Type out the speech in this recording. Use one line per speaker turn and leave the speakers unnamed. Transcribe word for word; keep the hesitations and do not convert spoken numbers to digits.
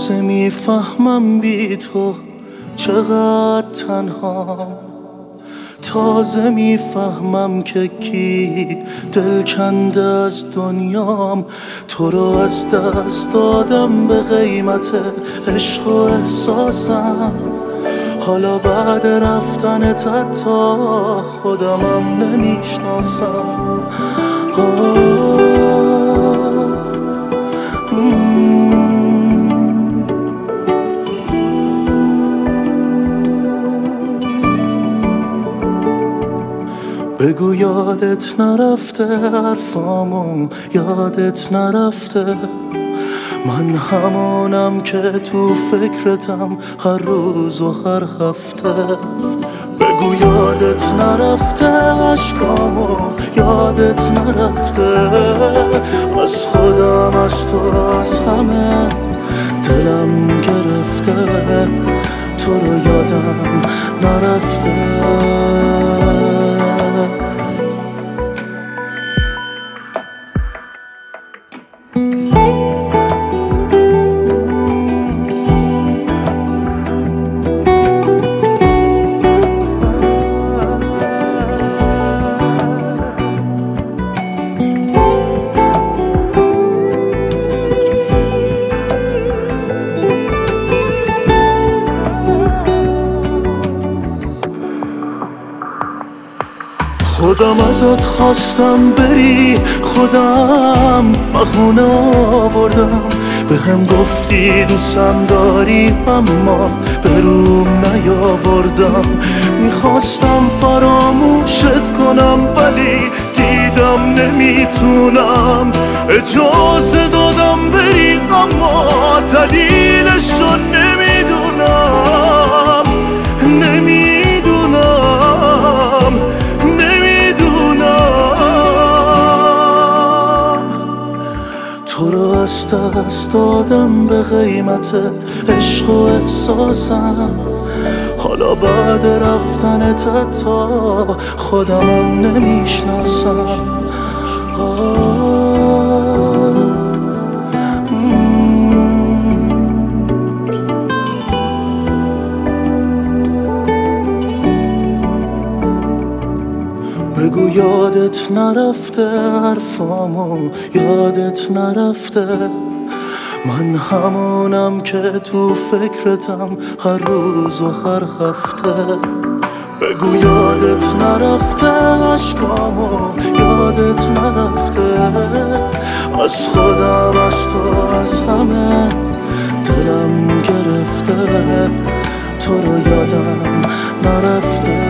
تازه میفهمم بی تو چقدر تنهام، تازه میفهمم که کی دل کنده از دنیام. تو رو از دست دادم به قیمت عشق و احساسم، حالا بعد رفتنت حتی خودمم نمیشناسم. بگو یادت نرفته حرفامو، یادت نرفته من همونم که تو فکرتم هر روز و هر هفته. بگو یادت نرفته عشقامو، یادت نرفته از خودم، از تو، از همه دلم گرفته. تو رو یادم نرفته. خودم ازت خواستم بری، خودم بهونه آوردم. به هم گفتی دوستم داری اما به روم نیاوردم. میخواستم فراموشت کنم ولی دیدم نمیتونم. اجازه دادم بری اما دلیلشو نمیدونم، نمیدونم، تو رو از دست دادم به قیمت عشق و احساسم، حالا بعد رفتنت حتی خودمم نمیشناسم. بگو یادت نرفته حرفامو، یادت نرفته من همونم که تو فکرتم هر روز و هر هفته. بگو یادت نرفته عشقامو، یادت نرفته از خودم، از تو، از همه دلم گرفته. تو رو یادم نرفته.